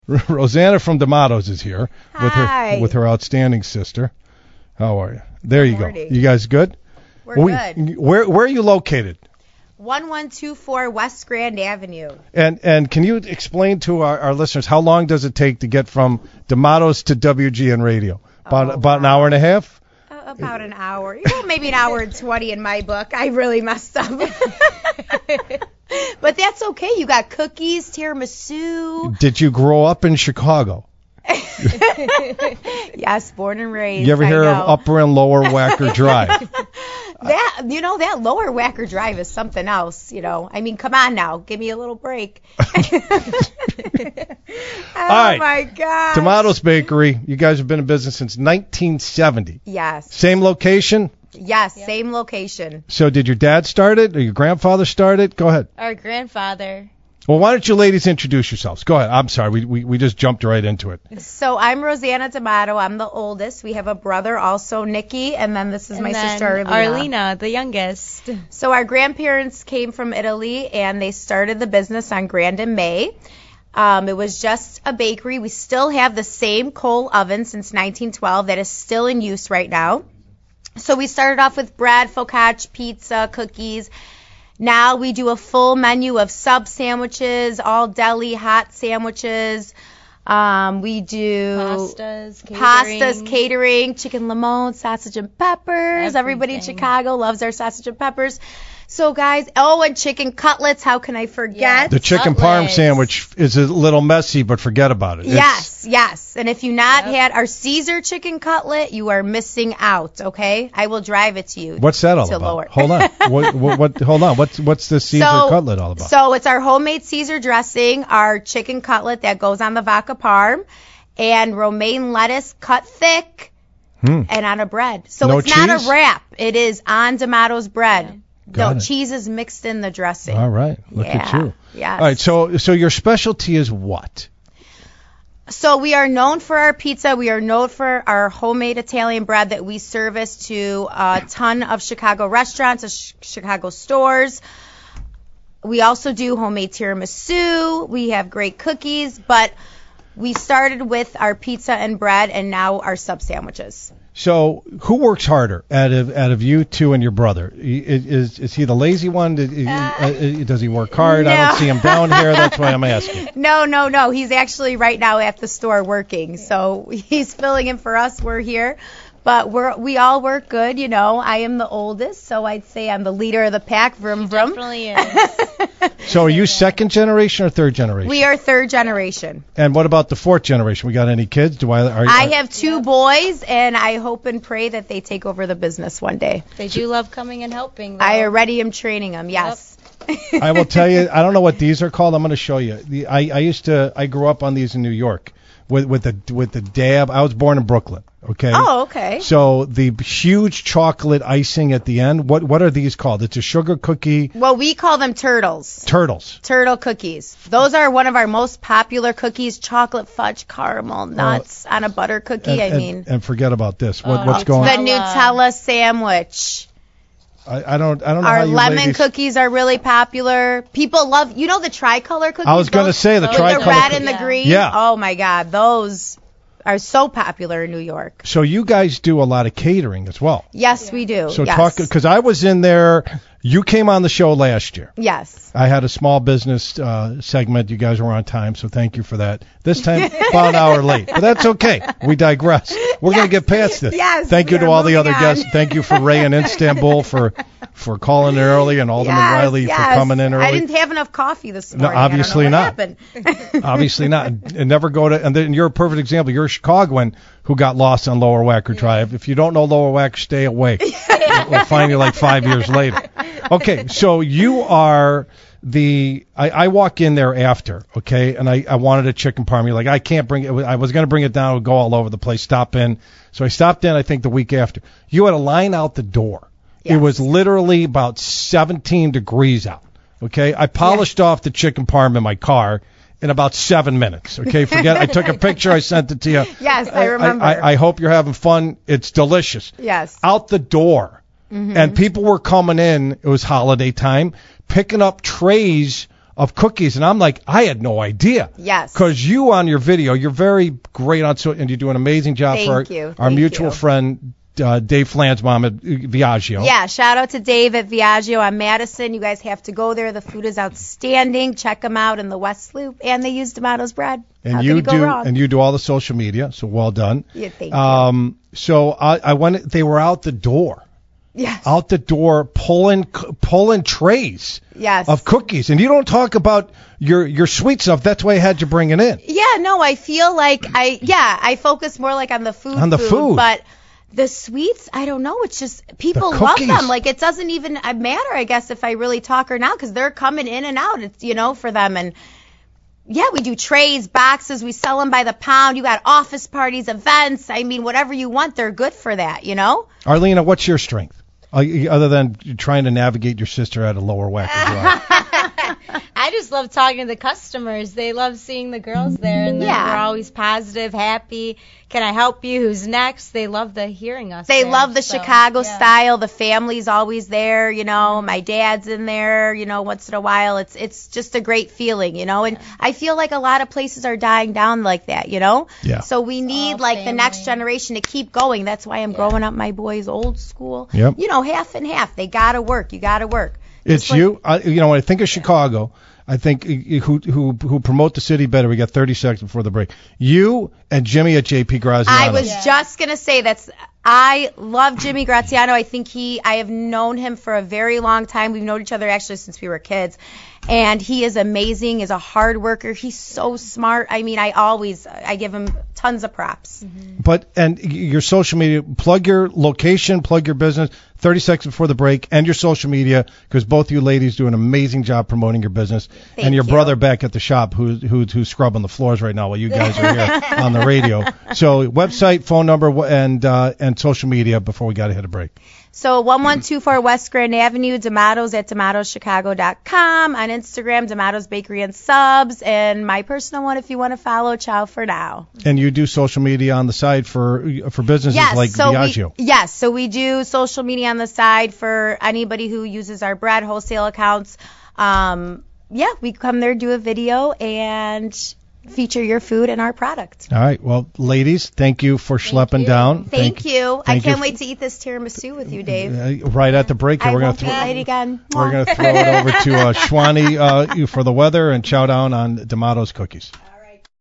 Rosanna from D'Amato's is here Hi. with her outstanding sister. How are you? There you go. You guys good? We're good. Where are you located? 1124 West Grand Avenue. And can you explain to our listeners how long does it take to get from D'Amato's to WGN Radio? About an hour and a half? About an hour. Maybe an hour and 20 in my book. I really messed up. But that's okay. You got cookies, tiramisu. Did you grow up in Chicago? Yes, born and raised. You ever hear of Upper and Lower Wacker Drive? That Lower Wacker Drive is something else, I mean, come on now. Give me a little break. All right. My God. D'Amato's Bakery. You guys have been in business since 1970. Yes. Same location? Yes, same location. So did your dad start it or your grandfather start it? Go ahead. Our grandfather. Well, why don't you ladies introduce yourselves? Go ahead. I'm sorry. We just jumped right into it. So I'm Rosanna D'Amato. I'm the oldest. We have a brother also, Nikki, and then this is my sister, Arlena, the youngest. So our grandparents came from Italy, and they started the business on Grand and May. It was just a bakery. We still have the same coal oven since 1912 that is still in use right now. So we started off with bread, focaccia, pizza, cookies. Now we do a full menu of sub sandwiches, all deli hot sandwiches. We do pastas, catering, chicken limon, sausage and peppers. Everybody in Chicago loves our sausage and peppers. So, guys, and chicken cutlets. How can I forget? The chicken parm sandwich is a little messy, but forget about it. Yes. And if you not had our Caesar chicken cutlet, you are missing out, okay? I will drive it to you. What's that all about? Lower. Hold on. Hold on. What's the Caesar cutlet all about? So it's our homemade Caesar dressing, our chicken cutlet that goes on the vodka parm, and romaine lettuce cut thick and on a bread. So it's not a wrap. It is on D'Amato's bread. Cheese is mixed in the dressing. All right. Look at you. Yes. All right. So your specialty is what? So we are known for our pizza. We are known for our homemade Italian bread that we service to a ton of Chicago restaurants, Chicago stores. We also do homemade tiramisu. We have great cookies, but we started with our pizza and bread and now our sub sandwiches. So who works harder out of you two and your brother? Is he the lazy one? Does he work hard? No. I don't see him down here. That's why I'm asking. No. He's actually right now at the store working. So he's filling in for us. We're here. But we all work good, I am the oldest, so I'd say I'm the leader of the pack. Vroom, vroom. Definitely is. So are you second generation or third generation? We are third generation. And what about the fourth generation? We got any kids? I have two boys, and I hope and pray that they take over the business one day. They do love coming and helping, though. I already am training them, yes. Yep. I will tell you, I don't know what these are called. I'm going to show you. I grew up on these in New York with the dab. I was born in Brooklyn. Okay. Oh, okay. So the huge chocolate icing at the end, what are these called? It's a sugar cookie. Well, we call them turtles. Turtle cookies. Those are one of our most popular cookies, chocolate fudge caramel nuts on a butter cookie. And forget about this. What's going on? The Nutella sandwich. I don't know. Our lemon cookies are really popular. People love, the tricolor cookies. I was going to say the tricolor. With the red and the green. Yeah. Oh my God, those are so popular in New York. So you guys do a lot of catering as well. Yes, we do. So talk, because I was in there. You came on the show last year. Yes. I had a small business segment. You guys were on time, so thank you for that. This time, about an hour late, but that's okay. We digress. We're going to get past this. Yes. Thank you to all the other guests. Thank you for Ray in Istanbul for calling in early, and Alderman Riley for coming in early. I didn't have enough coffee this morning. No, obviously not. Obviously not. And never go to. And then you're a perfect example. You're a Chicagoan who got lost on Lower Wacker Drive. If you don't know Lower Wacker, stay away. We'll find you like 5 years later. Okay, so you are I walk in there after, okay, and I wanted a chicken parm. You're like, I can't bring it. I was going to bring it down. It would go all over the place. Stop in. So I stopped in, I think, the week after. You had a line out the door. Yes. It was literally about 17 degrees out, okay? I polished off the chicken parm in my car in about 7 minutes, okay? I took a picture. I sent it to you. Yes, I remember. I hope you're having fun. It's delicious. Yes. Out the door. Mm-hmm. And people were coming in, it was holiday time, picking up trays of cookies, and I'm like, I had no idea. Yes. Because you on your video, you're very great on and you do an amazing job Thank for you. our mutual friend Dave Flan's mom at Viaggio. Yeah, shout out to Dave at Viaggio on Madison. You guys have to go there. The food is outstanding. Check them out in the West Loop, and they use D'Amato's bread. And How you could it go do, wrong? and you do all the social media. So well done. Yeah, thank you. So I went. They were out the door. Yes. Out the door, pulling trays Yes. of cookies, and you don't talk about your sweet stuff. That's why I had you bring it in. Yeah, no, I feel like I focus more like on the food. On the food. But the sweets, I don't know. It's just people The love cookies. them. Like it doesn't even matter, I guess, if I really talk or not, because they're coming in and out. It's for them. And yeah, we do trays, boxes. We sell them by the pound. You got office parties, events. I mean, whatever you want, they're good for that. Arlena, what's your strength? Other than trying to navigate your sister at a lower whack as well. I just love talking to the customers. They love seeing the girls there, and Yeah. we're always positive, happy. Can I help you? Who's next? They love the hearing us. They there, love the so, Chicago yeah. style. The family's always there, My dad's in there, once in a while. It's just a great feeling, And I feel like a lot of places are dying down like that, Yeah. So we need all the next family. generation to keep going. That's why I'm growing up my boys old school. Yep. Half and half. They gotta work. You gotta work. It's Just like- you. When I think of Chicago, I think who promote the city better. We got 30 seconds before the break. You and Jimmy at JP Graziano. I was just gonna say I love Jimmy Graziano. I think I have known him for a very long time. We've known each other actually since we were kids. And he is amazing, is a hard worker. He's so smart. I mean, I give him tons of props. And your social media, plug your location, plug your business, 30 seconds before the break, and your social media, because both you ladies do an amazing job promoting your business. Thank and your you. brother back at the shop who's scrubbing the floors right now while you guys are here on the radio. So website, phone number, and social media before we got to hit a break. So 1124 West Grand Avenue, D'Amato's at Da'MatosChicago.com, on Instagram, D'Amato's Bakery and Subs, and my personal one if you want to follow, Ciao for now. And you do social media on the side for businesses like Viaggio. So we do social media on the side for anybody who uses our bread wholesale accounts. We come there, do a video, and feature your food and our product. All right. Well, ladies, thank you for schlepping down. Thank you. thank I can't you. wait to eat this tiramisu with you, Dave. Right at the break here, I we're won't going be to late again. throw it over to Shwani for the weather and chow down on D'Amato's cookies.